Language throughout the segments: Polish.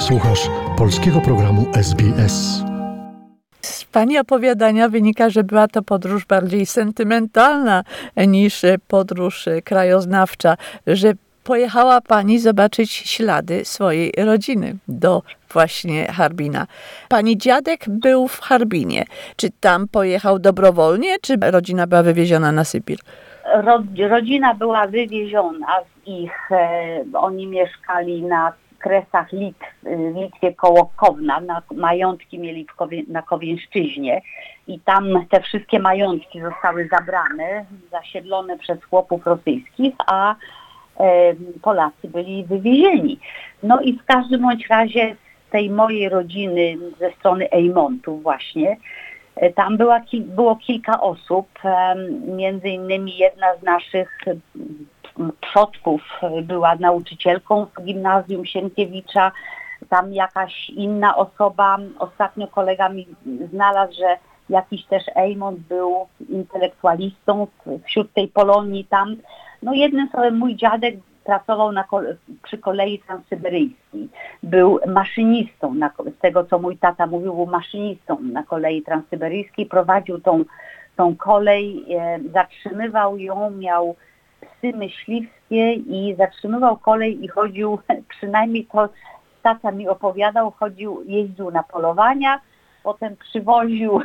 Słuchasz polskiego programu SBS. Z Pani opowiadania wynika, że była to podróż bardziej sentymentalna niż podróż krajoznawcza, że pojechała Pani zobaczyć ślady swojej rodziny do właśnie Harbina. Pani dziadek był w Harbinie. Czy tam pojechał dobrowolnie, czy rodzina była wywieziona na Sybir? Rodzina była wywieziona z ich, oni mieszkali na Kresach w Litwie koło Kowna, majątki mieli na Kowiężczyźnie i tam te wszystkie majątki zostały zabrane, zasiedlone przez chłopów rosyjskich, a Polacy byli wywiezieni. No i w każdym bądź razie z tej mojej rodziny, ze strony Ejmontów właśnie, tam było kilka osób, między innymi jedna z naszych przodków była nauczycielką w gimnazjum Sienkiewicza, tam jakaś inna osoba, ostatnio kolega mi znalazł, że jakiś też Ejmont był intelektualistą wśród tej Polonii tam. No jednym słowem mój dziadek pracował przy kolei transsyberyjskiej. Był maszynistą, z tego co mój tata mówił, był maszynistą na kolei transsyberyjskiej, prowadził tą kolej, zatrzymywał ją, miał psy myśliwskie i zatrzymywał kolej i chodził, przynajmniej to tata mi opowiadał, jeździł na polowania, potem przywoził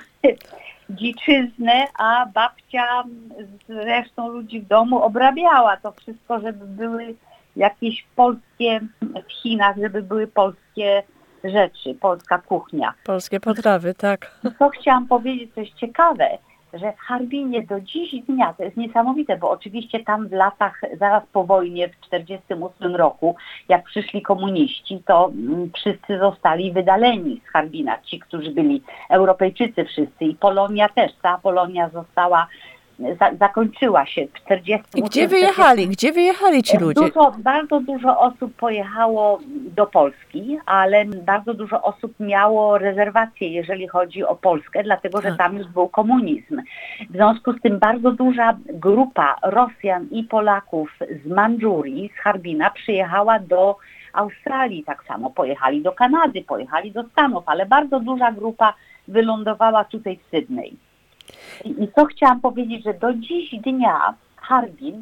dziczyznę, a babcia z resztą ludzi w domu obrabiała to wszystko, żeby były jakieś polskie w Chinach, żeby były polskie rzeczy, polska kuchnia. Polskie potrawy, tak. Co chciałam powiedzieć, coś ciekawe, że w Harbinie do dziś dnia, to jest niesamowite, bo oczywiście tam w latach, zaraz po wojnie, w 1948 roku, jak przyszli komuniści, to wszyscy zostali wydaleni z Harbina, ci, którzy byli Europejczycy wszyscy i Polonia też, cała Polonia została, zakończyła się w 1948. I gdzie wyjechali ci ludzie? Bardzo dużo osób pojechało do Polski, ale bardzo dużo osób miało rezerwacje, jeżeli chodzi o Polskę, dlatego że tam już był komunizm. W związku z tym bardzo duża grupa Rosjan i Polaków z Mandżurii, z Harbina przyjechała do Australii, tak samo pojechali do Kanady, pojechali do Stanów, ale bardzo duża grupa wylądowała tutaj w Sydney. I co chciałam powiedzieć, że do dziś dnia Harbin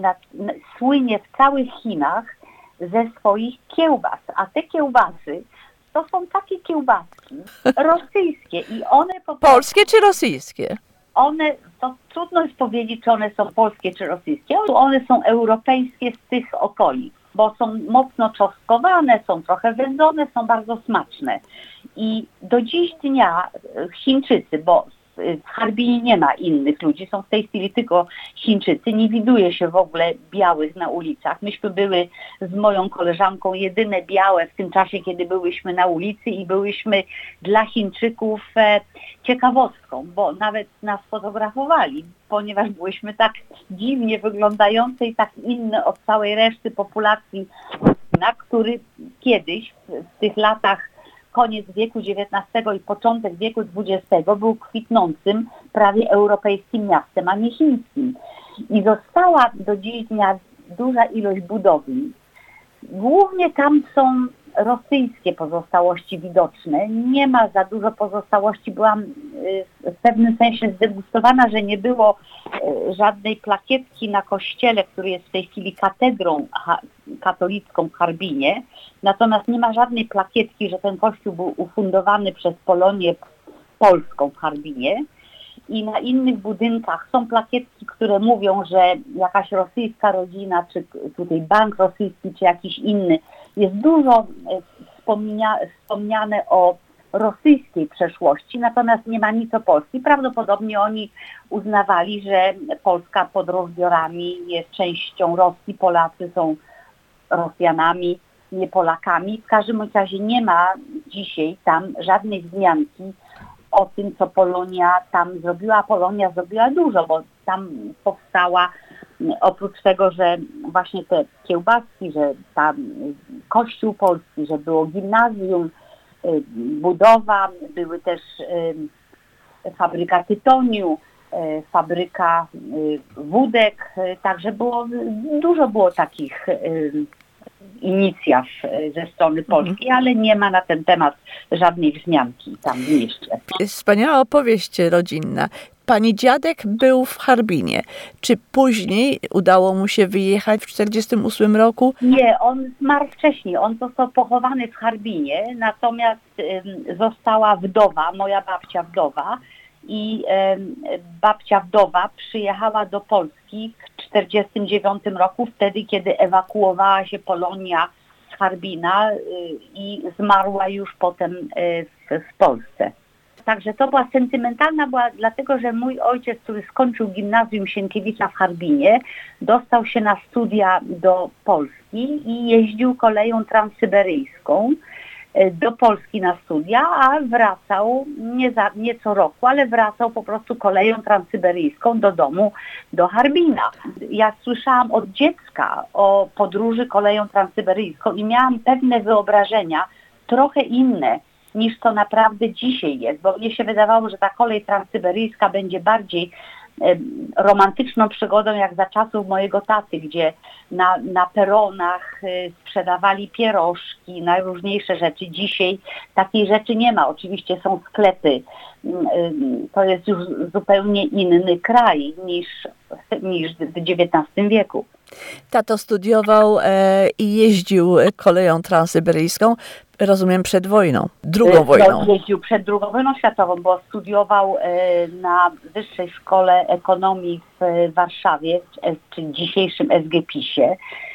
słynie w całych Chinach ze swoich kiełbas, a te kiełbasy to są takie kiełbaski rosyjskie i one po prostu... Polskie czy rosyjskie? To trudno jest powiedzieć, czy one są polskie czy rosyjskie, one są europejskie z tych okolic, bo są mocno czosnkowane, są trochę wędzone, są bardzo smaczne. I do dziś dnia Chińczycy, bo w Harbinie nie ma innych ludzi, są w tej chwili tylko Chińczycy, nie widuje się w ogóle białych na ulicach. Myśmy były z moją koleżanką jedyne białe w tym czasie, kiedy byłyśmy na ulicy i byłyśmy dla Chińczyków ciekawostką, bo nawet nas fotografowali, ponieważ byłyśmy tak dziwnie wyglądające i tak inne od całej reszty populacji, na który kiedyś w tych latach koniec wieku XIX i początek wieku XX był kwitnącym, prawie europejskim miastem, a nie chińskim. I została do dziś dnia duża ilość budowli. Głównie tam są rosyjskie pozostałości widoczne. Nie ma za dużo pozostałości. Byłam w pewnym sensie zdegustowana, że nie było żadnej plakietki na kościele, który jest w tej chwili katedrą katolicką w Harbinie. Natomiast nie ma żadnej plakietki, że ten kościół był ufundowany przez Polonię polską w Harbinie. I na innych budynkach są plakietki, które mówią, że jakaś rosyjska rodzina, czy tutaj bank rosyjski, czy jakiś inny. Jest dużo wspomniane o rosyjskiej przeszłości, natomiast nie ma nic o Polski. Prawdopodobnie oni uznawali, że Polska pod rozbiorami jest częścią Rosji, Polacy są Rosjanami, nie Polakami. W każdym razie nie ma dzisiaj tam żadnej wzmianki o tym, co Polonia tam zrobiła. Polonia zrobiła dużo, bo tam powstała, oprócz tego, że właśnie te kiełbaski, że tam kościół polski, że było gimnazjum, budowa, były też fabryka tytoniu, fabryka wódek, także dużo było takich inicjatyw ze strony Polski, ale nie ma na ten temat żadnej wzmianki tam w mieście. Wspaniała opowieść rodzinna. Pani dziadek był w Harbinie. Czy później udało mu się wyjechać w 1948 roku? Nie, on zmarł wcześniej. On został pochowany w Harbinie, natomiast została wdowa, moja babcia wdowa, i babcia wdowa przyjechała do Polski w 1949 roku, wtedy kiedy ewakuowała się Polonia z Harbina i zmarła już potem w Polsce. Także to była sentymentalna, dlatego że mój ojciec, który skończył gimnazjum Sienkiewicza w Harbinie, dostał się na studia do Polski i jeździł koleją transsyberyjską do Polski na studia, a wracał nie co roku, ale wracał po prostu koleją transsyberyjską do domu, do Harbina. Ja słyszałam od dziecka o podróży koleją transsyberyjską i miałam pewne wyobrażenia, trochę inne niż to naprawdę dzisiaj jest, bo mnie się wydawało, że ta kolej transsyberyjska będzie bardziej romantyczną przygodą jak za czasów mojego taty, gdzie na peronach sprzedawali pierożki, najróżniejsze rzeczy. Dzisiaj takiej rzeczy nie ma. Oczywiście są sklepy. To jest już zupełnie inny kraj niż w XIX wieku. Tato studiował i jeździł koleją transsyberyjską, rozumiem, przed wojną, drugą wojną. Jeździł przed II wojną światową, bo studiował na Wyższej Szkole Ekonomii w Warszawie, czy dzisiejszym SGPiS-ie,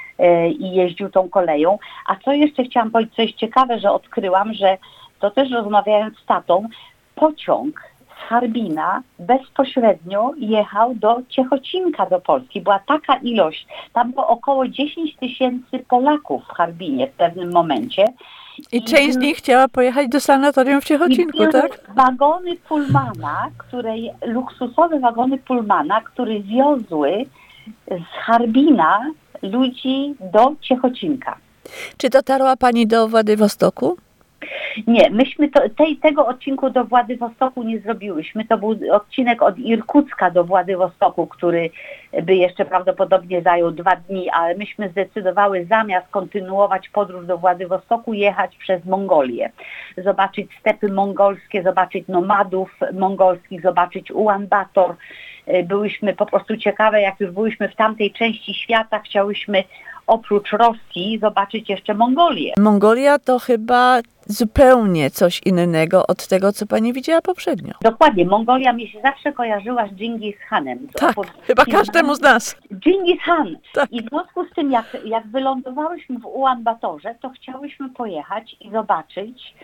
i jeździł tą koleją. A co jeszcze chciałam powiedzieć, coś ciekawe, że odkryłam, że to też rozmawiając z tatą, pociąg z Harbina bezpośrednio jechał do Ciechocinka, do Polski. Była taka ilość, tam było około 10 000 Polaków w Harbinie w pewnym momencie. I część z nich chciała pojechać do sanatorium w Ciechocinku, tak? Wagony Pullmana, luksusowe wagony Pullmana, które wiozły z Harbina ludzi do Ciechocinka. Czy dotarła Pani do Władywostoku? Nie, myśmy tego odcinku do Władywostoku nie zrobiłyśmy. To był odcinek od Irkucka do Władywostoku, który by jeszcze prawdopodobnie zajął 2 dni, ale myśmy zdecydowały zamiast kontynuować podróż do Władywostoku jechać przez Mongolię. Zobaczyć stepy mongolskie, zobaczyć nomadów mongolskich, zobaczyć Ulan Bator. Byłyśmy po prostu ciekawe, jak już byłyśmy w tamtej części świata, chciałyśmy oprócz Rosji zobaczyć jeszcze Mongolię. Mongolia to chyba zupełnie coś innego od tego, co Pani widziała poprzednio. Dokładnie. Mongolia mi się zawsze kojarzyła z Dżingis Hanem. Tak, chyba każdemu z nas. Dżingis Han. Tak. I w związku z tym, jak wylądowałyśmy w Ulan Batorze, to chciałyśmy pojechać i zobaczyć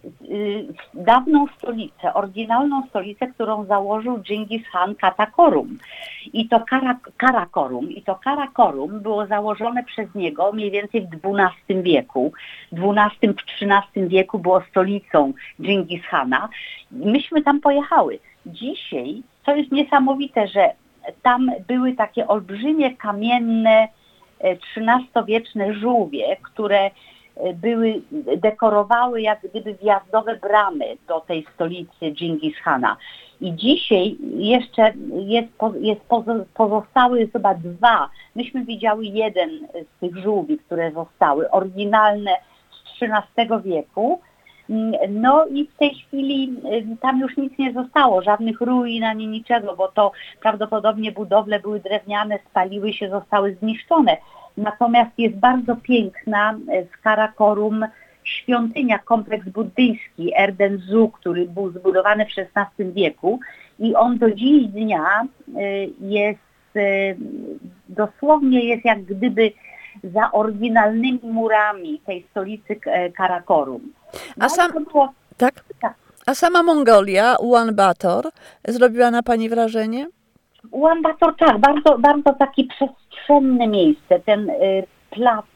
dawną stolicę, oryginalną stolicę, którą założył Dżingis Han, Karakorum. I to Karakorum było założone przez niego mniej więcej w XII wieku. W XIII wieku było stolicą Dżingis Hana. Myśmy tam pojechały. Dzisiaj, co jest niesamowite, że tam były takie olbrzymie, kamienne, XIII-wieczne żółwie, które dekorowały jak gdyby wjazdowe bramy do tej stolicy Dżingis Hana. I dzisiaj jeszcze pozostały chyba 2. Myśmy widziały jeden z tych żółwi, które zostały, oryginalne z XIII wieku. No i w tej chwili tam już nic nie zostało, żadnych ruin ani niczego, bo to prawdopodobnie budowle były drewniane, spaliły się, zostały zniszczone. Natomiast jest bardzo piękna w Karakorum świątynia, kompleks buddyjski Erden-zu, który był zbudowany w XVI wieku i on do dziś dnia jest dosłownie jak gdyby za oryginalnymi murami tej stolicy Karakorum. No, tak? A sama Mongolia, Ulan Bator, zrobiła na Pani wrażenie? Ulan Bator, tak, bardzo, bardzo takie przestrzenne miejsce. Ten plac,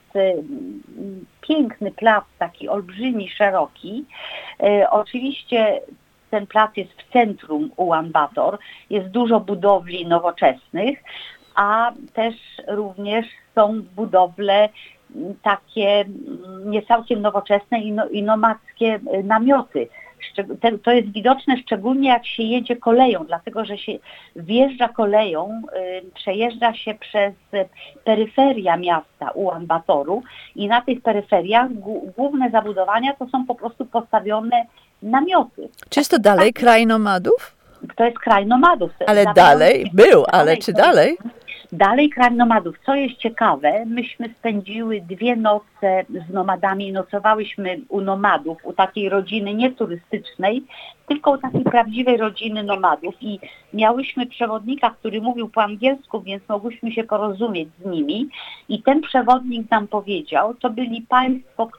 piękny plac, taki olbrzymi, szeroki. Oczywiście ten plac jest w centrum Ulan Bator. Jest dużo budowli nowoczesnych, a też również są budowle takie nie całkiem nowoczesne i nomadzkie namioty. To jest widoczne szczególnie jak się jedzie koleją, dlatego że się wjeżdża koleją, przejeżdża się przez peryferia miasta Ulan-Batoru i na tych peryferiach główne zabudowania to są po prostu postawione namioty. Czy jest to dalej kraj nomadów? To jest kraj nomadów. Ale dalej był, ale czy dalej? Dalej kraj nomadów. Co jest ciekawe, myśmy spędziły 2 noce z nomadami, nocowałyśmy u nomadów, u takiej rodziny nie turystycznej, tylko u takiej prawdziwej rodziny nomadów i miałyśmy przewodnika, który mówił po angielsku, więc mogłyśmy się porozumieć z nimi i ten przewodnik nam powiedział, to byli państwo,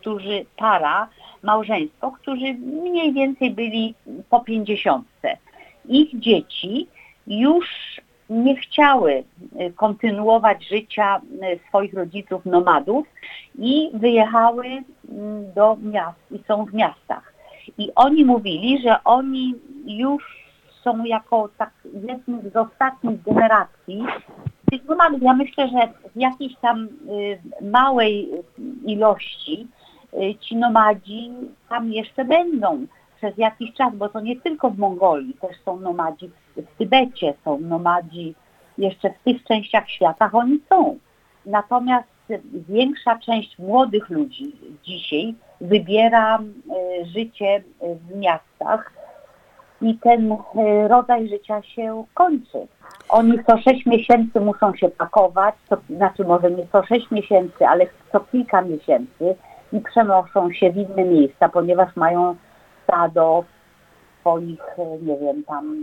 małżeństwo, którzy mniej więcej byli po 50. Ich dzieci już nie chciały kontynuować życia swoich rodziców nomadów i wyjechały do miast i są w miastach. I oni mówili, że oni już są jako jednych z ostatnich generacji tych nomadów. Ja myślę, że w jakiejś tam małej ilości ci nomadzi tam jeszcze będą przez jakiś czas, bo to nie tylko w Mongolii, też są nomadzi w Tybecie, są nomadzi jeszcze w tych częściach świata, oni są. Natomiast większa część młodych ludzi dzisiaj wybiera życie w miastach i ten rodzaj życia się kończy. Oni co 6 miesięcy muszą się pakować, może nie co 6 miesięcy, ale co kilka miesięcy i przenoszą się w inne miejsca, ponieważ mają stado swoich, nie wiem, tam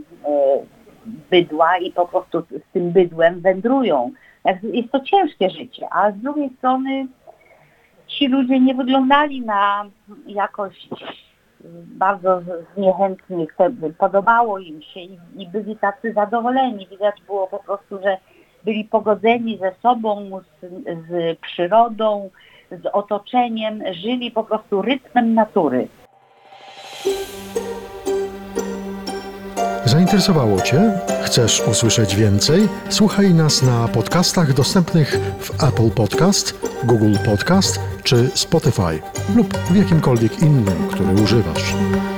bydła i po prostu z tym bydłem wędrują. Jest to ciężkie życie, a z drugiej strony ci ludzie nie wyglądali na jakoś bardzo niechętnych, podobało im się i byli tacy zadowoleni. Widać było po prostu, że byli pogodzeni ze sobą, z przyrodą, z otoczeniem, żyli po prostu rytmem natury. Zainteresowało Cię? Chcesz usłyszeć więcej? Słuchaj nas na podcastach dostępnych w Apple Podcast, Google Podcast czy Spotify lub w jakimkolwiek innym, który używasz.